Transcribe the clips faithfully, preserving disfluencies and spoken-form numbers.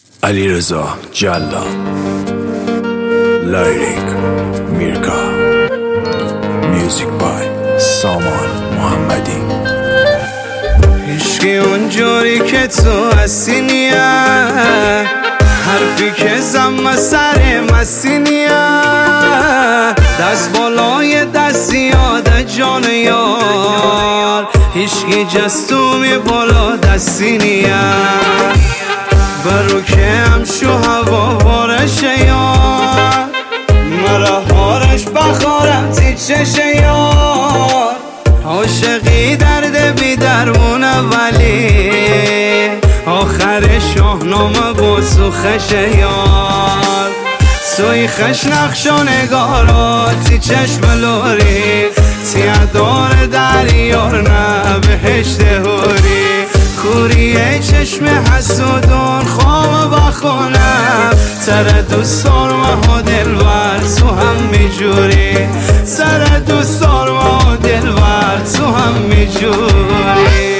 علیرضا جلاد، لایریک میرکا، میوزیک بای سامان محمدی. عشقی اونجوری که تو هستی نیه، حرفی که زم سر مستی نیه، دست بالای دست زیاده جان یار، عشقی جستومی بالا دستی نیه، برو که همشو هوا بارشه یار، مرا هارش بخارم تی چشه یار، عاشقی درد بی درمونه ولی آخر شاهنامه با سوخشه یار، سوی خش نقش و نگاراتی چشم لوری، تیادار دریار نه بهشت هوری، کوریه چشم حسودون خواب بخونم، سر دوستان ما دلور تو هم میجوری، سر دوستان ما دلور تو هم میجوری.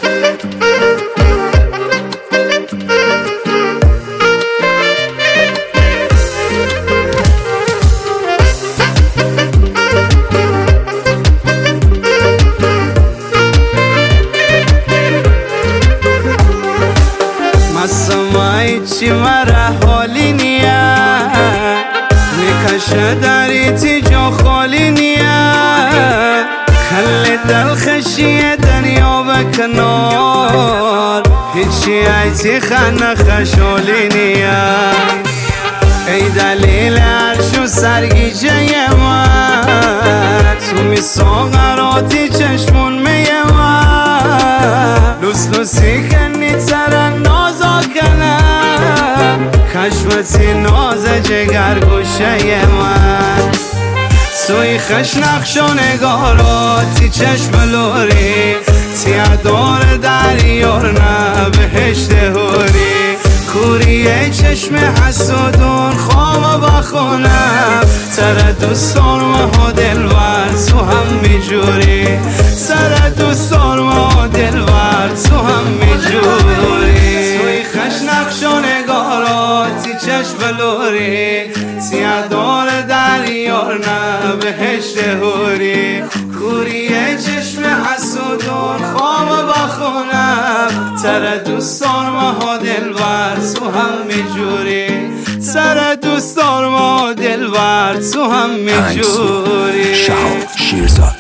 مسمای چی مرا حالی نیا، میکشه داری تی جا خالی نیا، کل دل خشی دنیا بکنار، هیچی ایتی خانه خشالی نیا، ای دلیل عرش و سرگیجه من، تو می ساغراتی چشمون میه من، لوس لوسی کنی ترن نازا کنم، کشمتی ناز جگر گوشه من، سوی خش نقش و نگاراتی چشم لوری، تیادار دریار نه بهشت هوری، کوریه چشم حسودون خواب بخونم، سر دوستان ما دلور تو هم میجوری، سر دوستان ما دلور تو هم میجوری، سوی خش نقش و نگاراتی چشم لوری، تیادار دریار نه بهشت هوری، کوریه چشم حسودون خواب بخونم، سر دوستان ما دلور تو هم میجوری، سر دوستان ما دلور تو هم میجوری. شهاب شیرزاد